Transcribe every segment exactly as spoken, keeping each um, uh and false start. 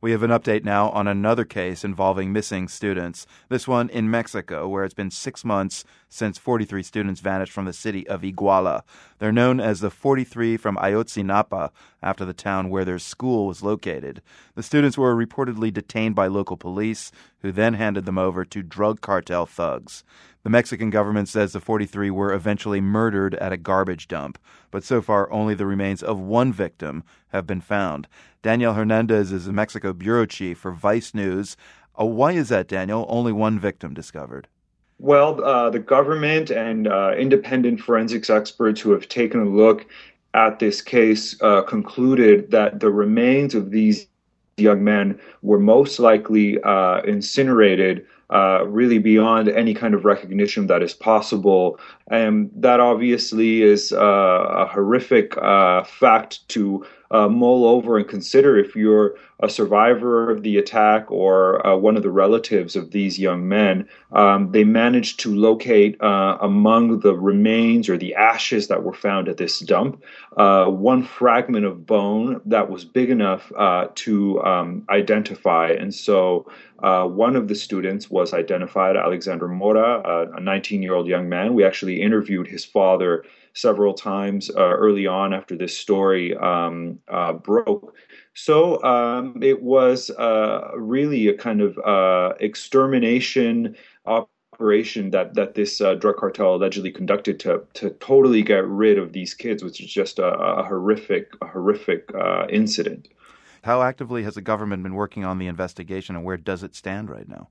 We have an update now on another case involving missing students, this one in Mexico, where it's been six months since forty-three students vanished from the city of Iguala. They're known as the forty-three from Ayotzinapa, after the town where their school was located. The students were reportedly detained by local police, who then handed them over to drug cartel thugs. The Mexican government says the forty-three were eventually murdered at a garbage dump, but so far only the remains of one victim have been found. Daniel Hernandez is the Mexico bureau chief for Vice News. Uh, why is that, Daniel? Only one victim discovered. Well, uh, the government and uh, independent forensics experts who have taken a look at this case uh, concluded that the remains of these young men were most likely uh, incinerated uh, really beyond any kind of recognition that is possible. And that obviously is uh, a horrific uh, fact to uh, mull over and consider if you're a survivor of the attack or uh, one of the relatives of these young men. Um, they managed to locate uh, among the remains or the ashes that were found at this dump uh, one fragment of bone that was big enough uh, to um, identify. And so uh, one of the students was identified, Alexander Mora, uh, a nineteen-year-old young man. We actually interviewed his father several times uh, early on after this story um, uh, broke. So um, it was uh, really a kind of uh, extermination operation that that this uh, drug cartel allegedly conducted to to totally get rid of these kids, which is just a, a horrific, a horrific uh, incident. How actively has the government been working on the investigation, and where does it stand right now?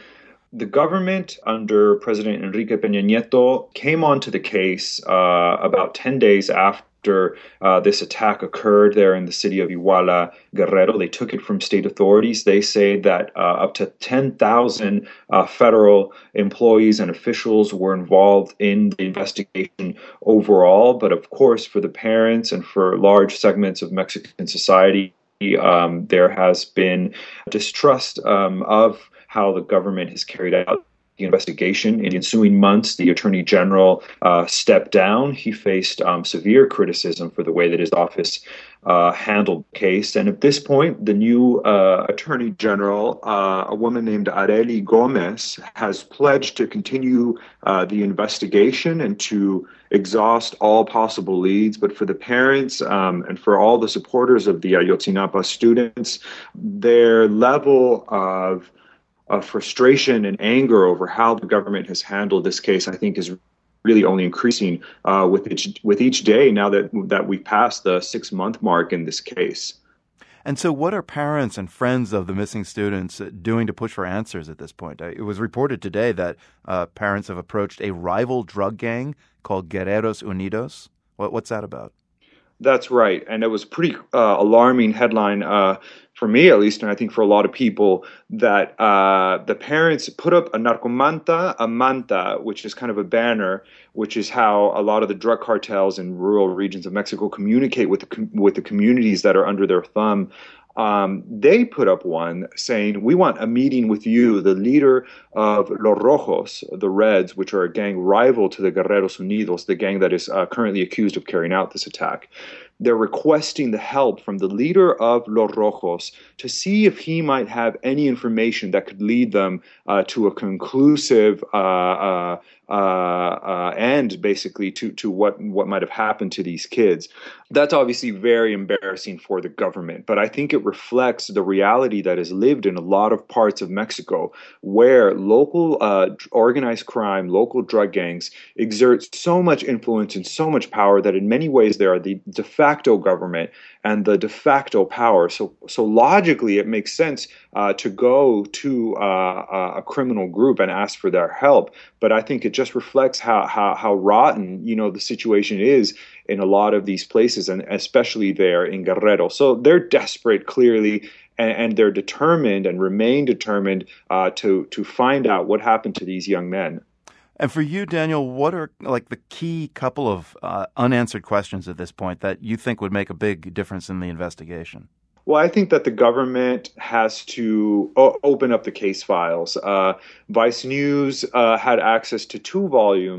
The government under President Enrique Peña Nieto came onto the case uh, about ten days after uh, this attack occurred there in the city of Iguala, Guerrero. They took it from state authorities. They say that uh, up to ten thousand uh, federal employees and officials were involved in the investigation overall. But of course, for the parents and for large segments of Mexican society, um, there has been distrust um, of how the government has carried out the investigation. In the ensuing months, the Attorney General uh, stepped down. He faced um, severe criticism for the way that his office uh, handled the case. And at this point, the new uh, Attorney General, uh, a woman named Arely Gomez, has pledged to continue uh, the investigation and to exhaust all possible leads. But for the parents um, and for all the supporters of the Ayotzinapa students, their level of Uh, frustration and anger over how the government has handled this case, I think, is really only increasing uh, with each with each day now that that we passed the six month mark in this case. And so, what are parents and friends of the missing students doing to push for answers at this point? It was reported today that uh, parents have approached a rival drug gang called Guerreros Unidos. What, what's that about? That's right. And it was a pretty uh, alarming headline uh, for me, at least, and I think for a lot of people, that uh, the parents put up a narcomanta, a manta, which is kind of a banner, which is how a lot of the drug cartels in rural regions of Mexico communicate with the, com- with the communities that are under their thumb. Um, they put up one saying, "We want a meeting with you, the leader of Los Rojos, the Reds, which are a gang rival to the Guerreros Unidos, the gang that is uh, currently accused of carrying out this attack." They're requesting the help from the leader of Los Rojos to see if he might have any information that could lead them uh, to a conclusive uh, uh, uh, uh, end, basically, to, to what, what might have happened to these kids. That's obviously very embarrassing for the government, but I think it reflects the reality that is lived in a lot of parts of Mexico, where local uh, organized crime, local drug gangs exert so much influence and so much power that in many ways they are the de facto government and the de facto power. So, so logically, it makes sense uh, to go to uh, a criminal group and ask for their help. But I think it just reflects how, how, how rotten, you know, the situation is in a lot of these places, and especially there in Guerrero. So they're desperate, clearly, and, and they're determined and remain determined uh, to to find out what happened to these young men. And for you, Daniel, what are like the key couple of uh, unanswered questions at this point that you think would make a big difference in the investigation? Well, I think that the government has to o- open up the case files. Uh, Vice News uh, had access to two volumes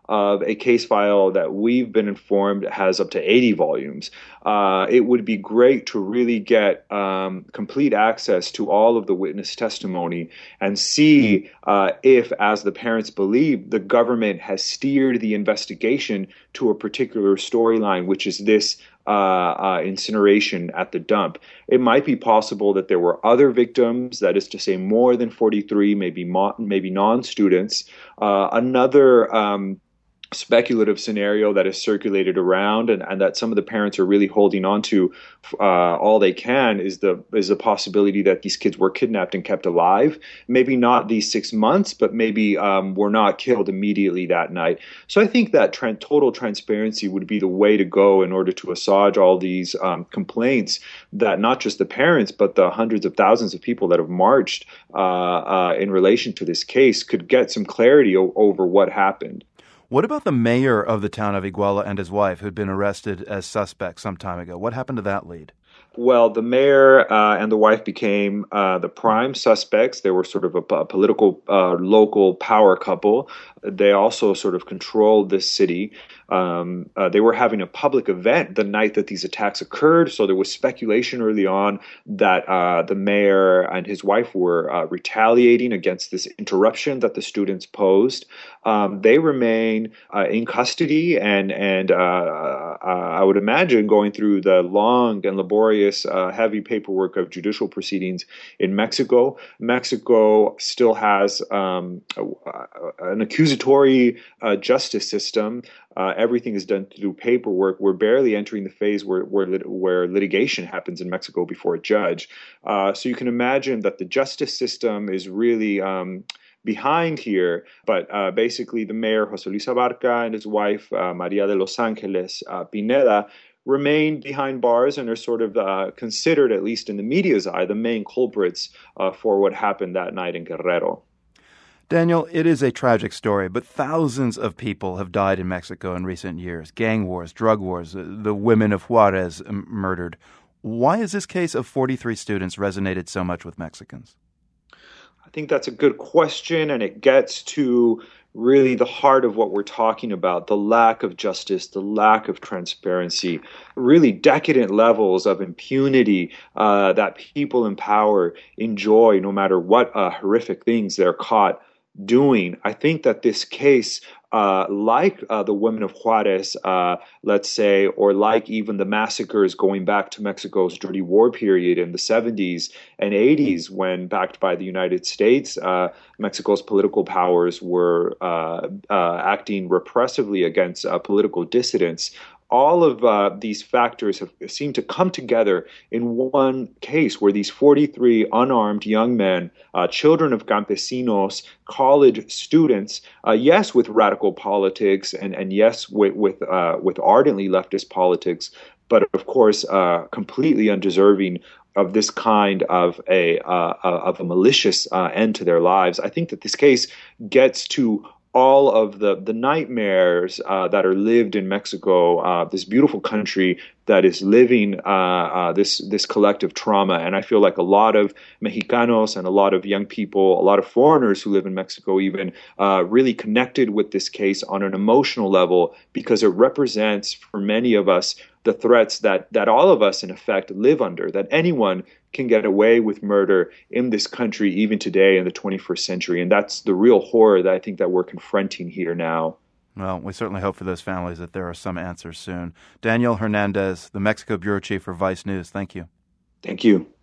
of a case file that we've been informed has up to eighty volumes. Uh, it would be great to really get um, complete access to all of the witness testimony and see uh, if, as the parents believe, the government has steered the investigation to a particular storyline, which is this Uh, uh, incineration at the dump. It might be possible that there were other victims, that is to say more than forty-three, maybe mo- maybe non-students. Uh, another um, speculative scenario that is circulated around and, and that some of the parents are really holding on to uh, all they can is the is the possibility that these kids were kidnapped and kept alive. Maybe not these six months, but maybe um, were not killed immediately that night. So I think that tra- total transparency would be the way to go in order to assuage all these um, complaints that not just the parents, but the hundreds of thousands of people that have marched uh, uh, in relation to this case could get some clarity o- over what happened. What about the mayor of the town of Iguala and his wife, who'd been arrested as suspects some time ago? What happened to that lead? Well, the mayor uh, and the wife became uh, the prime suspects. They were sort of a, a political, uh, local power couple. They also sort of controlled this city. Um, uh, they were having a public event the night that these attacks occurred, so there was speculation early on that uh, the mayor and his wife were uh, retaliating against this interruption that the students posed. Um, they remain uh, in custody, and and uh, uh, I would imagine going through the long and laborious, uh, heavy paperwork of judicial proceedings in Mexico. Mexico still has um, an accusatory uh, justice system. Uh, everything is done through paperwork. We're barely entering the phase where where, lit- where litigation happens in Mexico before a judge. Uh, so you can imagine that the justice system is really um, behind here. But uh, basically, the mayor, José Luis Abarca, and his wife, uh, María de los Ángeles uh, Pineda, remain behind bars and are sort of uh, considered, at least in the media's eye, the main culprits uh, for what happened that night in Guerrero. Daniel, it is a tragic story, but thousands of people have died in Mexico in recent years. Gang wars, drug wars, the women of Juarez murdered. Why has this case of forty-three students resonated so much with Mexicans? I think that's a good question, and it gets to really the heart of what we're talking about, the lack of justice, the lack of transparency, really decadent levels of impunity uh, that people in power enjoy no matter what uh, horrific things they're caught doing. I think that this case, uh, like uh, the women of Juarez, uh, let's say, or like even the massacres going back to Mexico's dirty war period in the seventies and eighties, when, backed by the United States, uh, Mexico's political powers were uh, uh, acting repressively against uh, political dissidents. All of uh, these factors have seemed to come together in one case where these forty-three unarmed young men, uh, children of campesinos, college students, uh, yes, with radical politics and, and yes, with with, uh, with ardently leftist politics, but of course, uh, completely undeserving of this kind of a uh, of a malicious uh, end to their lives. I think that this case gets to all of the, the nightmares uh, that are lived in Mexico, uh, this beautiful country that is living uh, uh, this this collective trauma. And I feel like a lot of Mexicanos and a lot of young people, a lot of foreigners who live in Mexico even, uh, really connected with this case on an emotional level because it represents, for many of us, the threats that, that all of us, in effect, live under, that anyone can get away with murder in this country even today in the twenty-first century. And that's the real horror that I think that we're confronting here now. Well, we certainly hope for those families that there are some answers soon. Daniel Hernandez, the Mexico Bureau Chief for Vice News, thank you. Thank you.